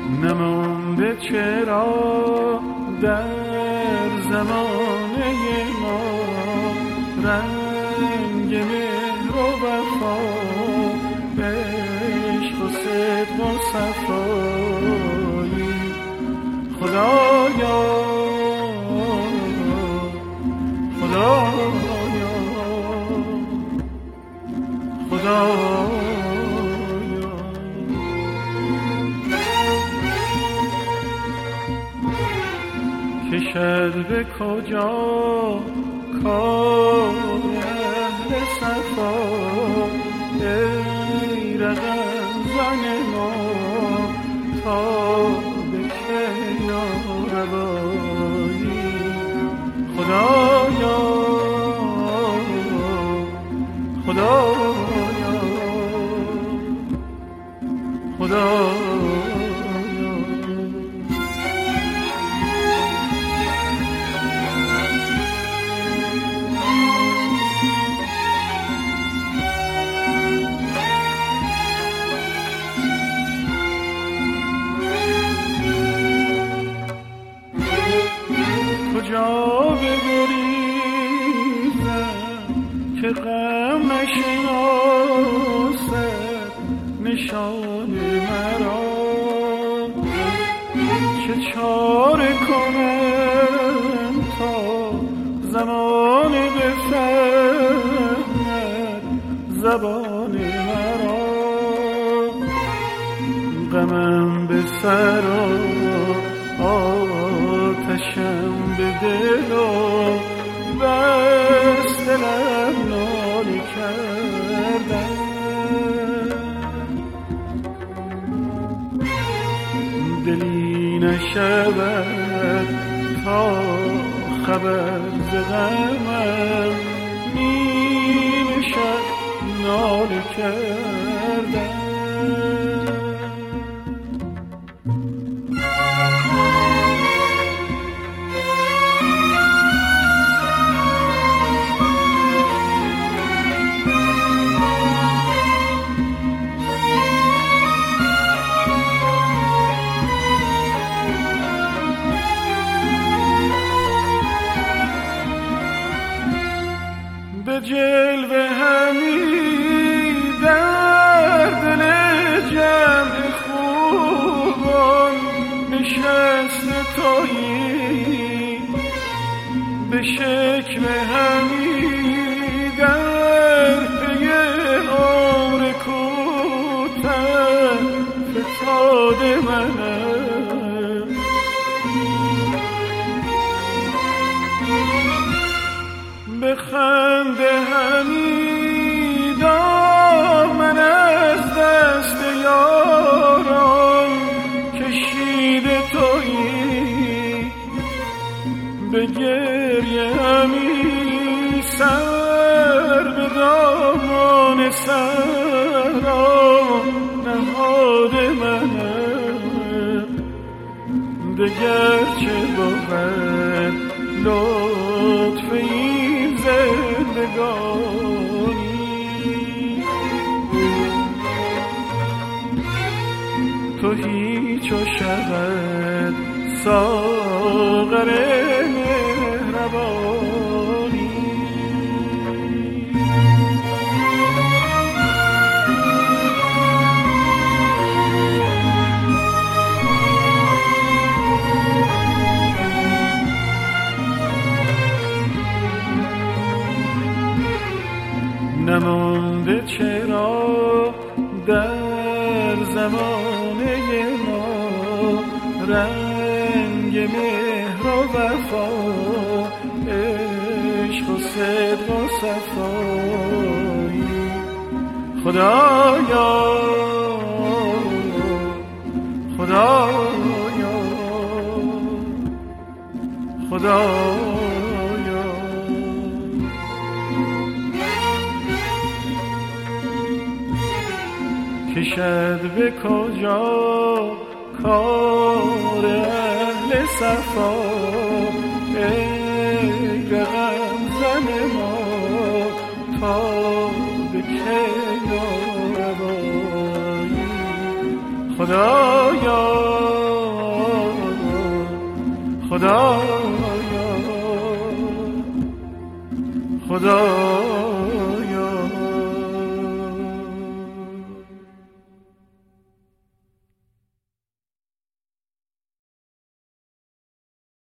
نمانده چرا در زمانه ما رنگ مهر و وفا، عشق و صدق و صفایی. خدایا خدایا خدایا، کشد به کجا کار اهل صفا، ای رقم زن ما تا به کی ناروایی. خدایا خدایا خدایا، کجا بگریزم که غم نشناسد نشان مرا، چه چاره کنم تا زمان بفهمد زبان مرا. غمم به سر و آتشم به دل و بس دلم ناله کردم. دلی نشود تا خبر ز غمم، نیم شب ناله کردم. جلوه همی در دل جمع خوبان نشست تویی، به شکل همی در پی عمر کوته فتاد منم. به خنده همی دامن از دست یاران کشیده تویی، به گریه همی سر به دامان صحرا نهاده منم. دگر چه بود لطف این زندگانی، تو هیچ و شود ساغر مهربانی. نمانده چرا در زمانه ما رنگ مهر و وفا، عشق و صدق و صفایی. خدایا خدایا خدایا، کشد به کجا کار اهل صفا، ای رقم زن ما تا به کی ناروایی. خدایا خدایا